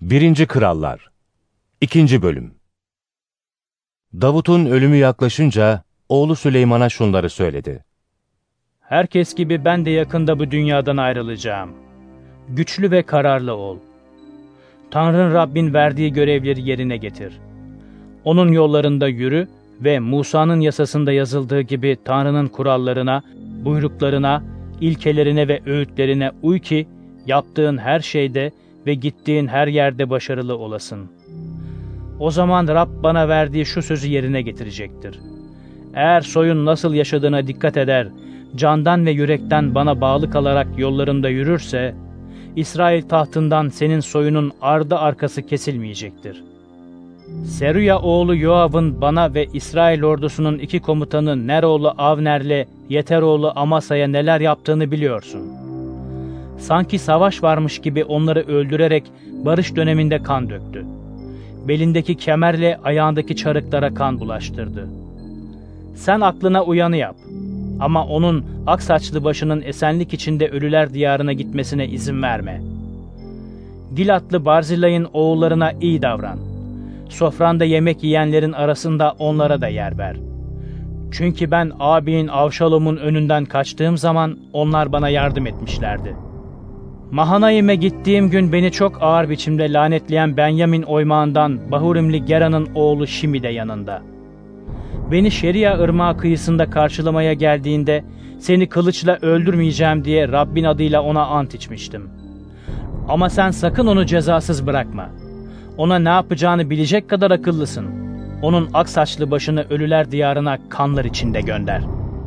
1. Krallar 2. Bölüm. Davut'un ölümü yaklaşınca oğlu Süleyman'a şunları söyledi. Herkes gibi ben de yakında bu dünyadan ayrılacağım. Güçlü ve kararlı ol. Tanrın Rabbin verdiği görevleri yerine getir. Onun yollarında yürü ve Musa'nın yasasında yazıldığı gibi Tanrı'nın kurallarına, buyruklarına, ilkelerine ve öğütlerine uy ki yaptığın her şeyde ve gittiğin her yerde başarılı olasın. O zaman Rab bana verdiği şu sözü yerine getirecektir. Eğer soyun nasıl yaşadığına dikkat eder, candan ve yürekten bana bağlı kalarak yollarımda yürürse, İsrail tahtından senin soyunun ardı arkası kesilmeyecektir. Seruya oğlu Yoav'ın bana ve İsrail ordusunun 2 komutanı Ner oğlu Avner'le Yeter oğlu Amasa'ya neler yaptığını biliyorsun. Sanki savaş varmış gibi onları öldürerek barış döneminde kan döktü. Belindeki kemerle ayağındaki çarıklara kan bulaştırdı. Sen aklına uyanı yap. Ama onun aksaçlı başının esenlik içinde ölüler diyarına gitmesine izin verme. Gilatlı Barzilay'ın oğullarına iyi davran. Sofranda yemek yiyenlerin arasında onlara da yer ver. Çünkü ben ağabeyin Avşalom'un önünden kaçtığım zaman onlar bana yardım etmişlerdi. Mahanayim'e gittiğim gün beni çok ağır biçimde lanetleyen Benyamin oymağından Bahurimli Gera'nın oğlu Şimi de yanında. Beni Şeria ırmağı kıyısında karşılamaya geldiğinde seni kılıçla öldürmeyeceğim diye Rabbin adıyla ona ant içmiştim. Ama sen sakın onu cezasız bırakma. Ona ne yapacağını bilecek kadar akıllısın. Onun aksaçlı başını ölüler diyarına kanlar içinde gönder.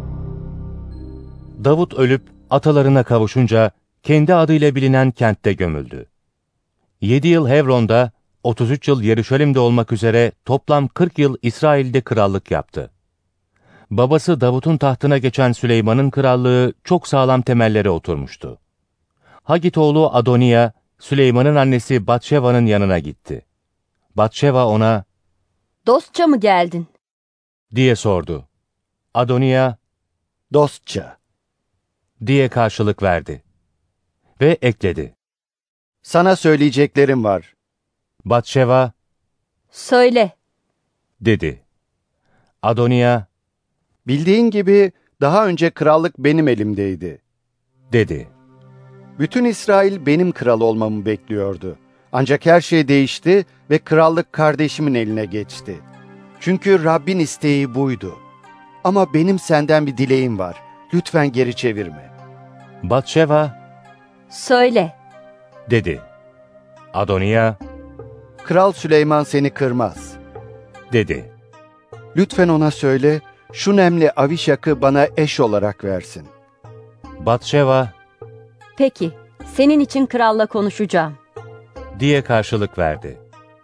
Davut ölüp atalarına kavuşunca kendi adıyla bilinen kentte gömüldü. 7 yıl Hebron'da, 33 yıl Yeruşalim'de olmak üzere toplam 40 yıl İsrail'de krallık yaptı. Babası Davut'un tahtına geçen Süleyman'ın krallığı çok sağlam temellere oturmuştu. Hagit oğlu Adoniya, Süleyman'ın annesi Batşeva'nın yanına gitti. Batşeva ona, "Dostça mı geldin?" diye sordu. Adoniya, "Dostça," diye karşılık verdi. Ve ekledi. "Sana söyleyeceklerim var." Batşeva, "Söyle," dedi. Adoniya, "Bildiğin gibi daha önce krallık benim elimdeydi. dedi. Bütün İsrail benim kral olmamı bekliyordu. Ancak her şey değişti ve krallık kardeşimin eline geçti. Çünkü Rabbin isteği buydu. Ama benim senden bir dileğim var. Lütfen geri çevirme." Batşeva, "Söyle," dedi. Adoniya, "Kral Süleyman seni kırmaz. dedi. Lütfen ona söyle, şu nemli Avişak'ı bana eş olarak versin." Batşeva, "Peki, senin için kralla konuşacağım." diye karşılık verdi.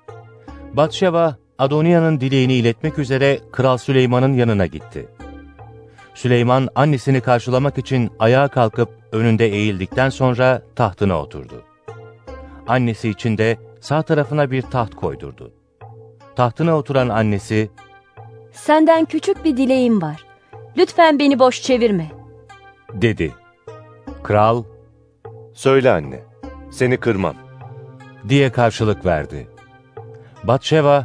Batşeva, Adoniya'nın dileğini iletmek üzere Kral Süleyman'ın yanına gitti. Süleyman annesini karşılamak için ayağa kalkıp önünde eğildikten sonra tahtına oturdu. Annesi için de sağ tarafına bir taht koydurdu. Tahtına oturan annesi, "Senden küçük bir dileğim var. Lütfen beni boş çevirme." dedi. Kral, "Söyle anne, seni kırmam." diye karşılık verdi. Batşeva,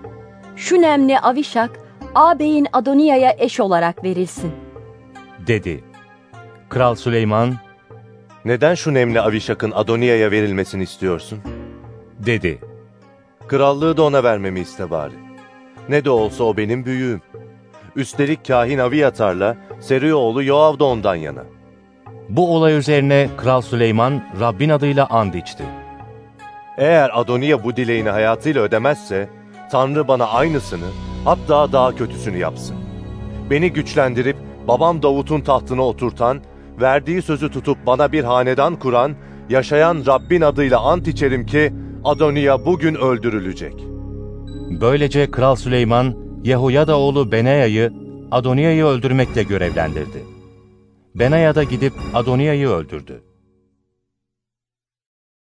"Şu nemli Avişak, ağabeyin Adoniya'ya eş olarak verilsin." dedi. Kral Süleyman, "Neden şu nemli Avişak'ın Adoniya'ya verilmesini istiyorsun? dedi. Krallığı da ona vermemi iste bari. Ne de olsa o benim büyüğüm. Üstelik kahin Aviyatar'la Seruya oğlu Yoav da ondan yana." Bu olay üzerine Kral Süleyman Rabbin adıyla and içti. "Eğer Adoniya bu dileğini hayatıyla ödemezse, Tanrı bana aynısını, hatta daha kötüsünü yapsın. Beni güçlendirip babam Davut'un tahtına oturtan, verdiği sözü tutup bana bir hanedan kuran, yaşayan Rabbin adıyla ant içerim ki Adoniya bugün öldürülecek." Böylece Kral Süleyman, Yehoyada oğlu Benaya'yı Adoniya'yı öldürmekle görevlendirdi. Benaya da gidip Adoniya'yı öldürdü.